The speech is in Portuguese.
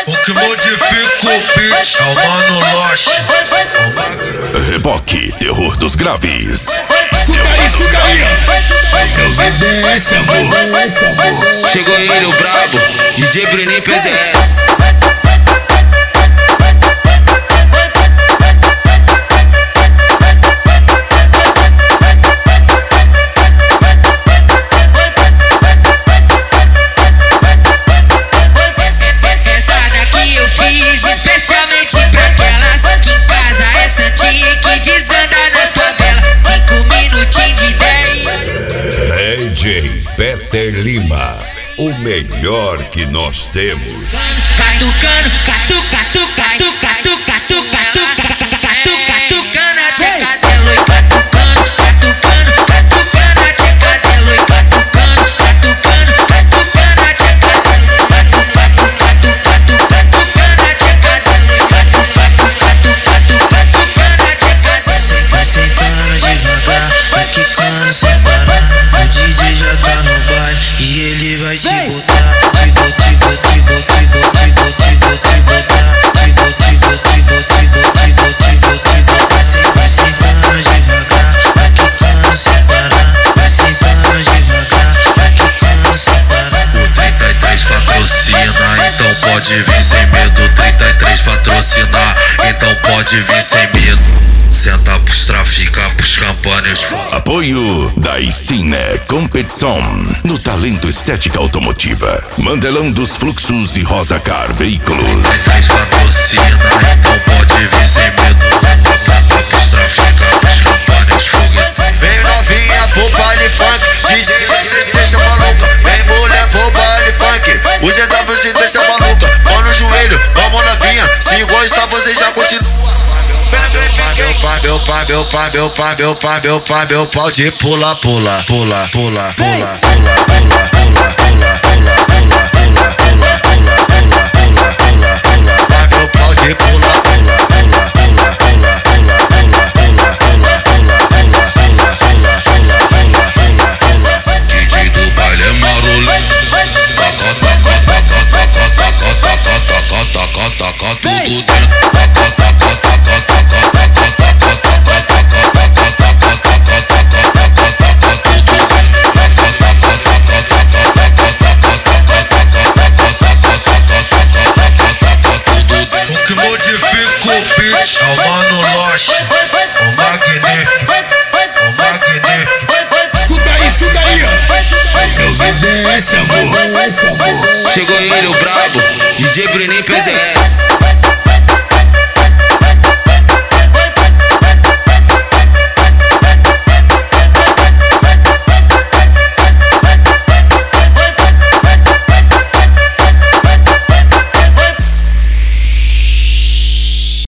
O que modifica o beat é o Mano Loche. Reboque, terror dos graves. Escuta aí, é o VDS, amor. Chegou ele, o brabo, DJ Bruninho PZS. DJ Peter Lima, o melhor que nós temos. Catucando, catucando a tcheca dela e catucando a tcheca dela e catucando a tcheca dela, catucando a tcheca dela e catucando a tcheca dela. Vai sentando devagar, vai quicando sem parar. O DJ já tá no baile e ele vai te botar. Vai sentando devagar, vai quicando sem parar. Vai sentando devagar, vai quicando sem parar. O 33 patrocina, então pode vir sem medo. 33 patrocinar, então pode vir sem medo. Senta pros trafica, pros campanhas. Apoio da Icine Competição no talento estética automotiva. Mandelão dos Fluxos e Rosa Car Veículos. 33 patrocina, então pode vir sem medo. Senta pros trafica, pros campanhas. Foguete. Vem novinha pro baile funk, DJ deixa maluca. Vem mulher pro baile funk, o ZW te deixa maluca. Mão no joelho, vamos novinha, se gostar você já continua. Meu pau de pula, pula, pula, pula, pula, pula, pula, pula, pula, pula, pula, pula, pula, pula, pula, pula, pula, pula, meu pau de pula, pula, pula, pula, pula, pula, pula, pula, pula, pula, pula, pula, pula, pula, pula. DJ do baile é marolinho. Taca tudo dentro. O que modifica o beat é o Mano Loche, o magnífico, o magnífico. Escuta aí, é o VDS, amor. Chegou ele, o brabo, DJ Bruninho PZS.